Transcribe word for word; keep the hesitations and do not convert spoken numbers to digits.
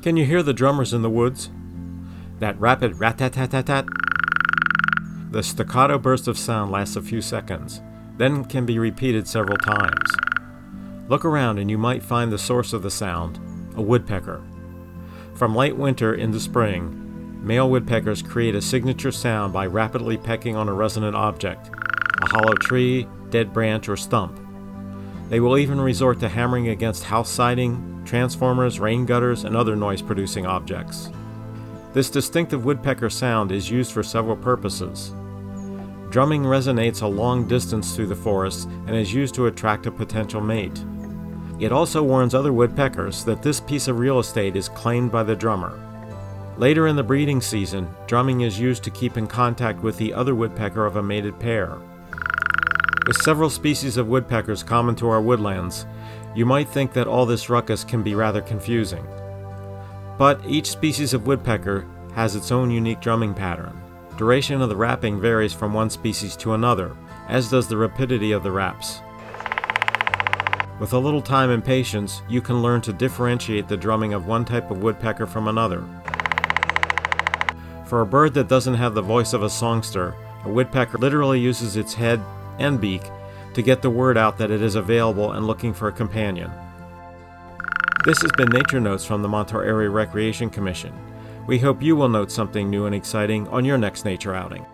Can you hear the drummers in the woods? That rapid rat-tat-tat-tat-tat. The staccato burst of sound lasts a few seconds, then can be repeated several times. Look around and you might find the source of the sound, a woodpecker. From late winter into spring, male woodpeckers create a signature sound by rapidly pecking on a resonant object, a hollow tree, dead branch, or stump. They will even resort to hammering against house siding, transformers, rain gutters, and other noise-producing objects. This distinctive woodpecker sound is used for several purposes. Drumming resonates a long distance through the forest and is used to attract a potential mate. It also warns other woodpeckers that this piece of real estate is claimed by the drummer. Later in the breeding season, drumming is used to keep in contact with the other woodpecker of a mated pair. With several species of woodpeckers common to our woodlands, you might think that all this ruckus can be rather confusing. But each species of woodpecker has its own unique drumming pattern. Duration of the rapping varies from one species to another, as does the rapidity of the raps. With a little time and patience, you can learn to differentiate the drumming of one type of woodpecker from another. For a bird that doesn't have the voice of a songster, a woodpecker literally uses its head and beak to get the word out that it is available and looking for a companion. This has been Nature Notes from the Montour Area Recreation Commission. We hope you will note something new and exciting on your next nature outing.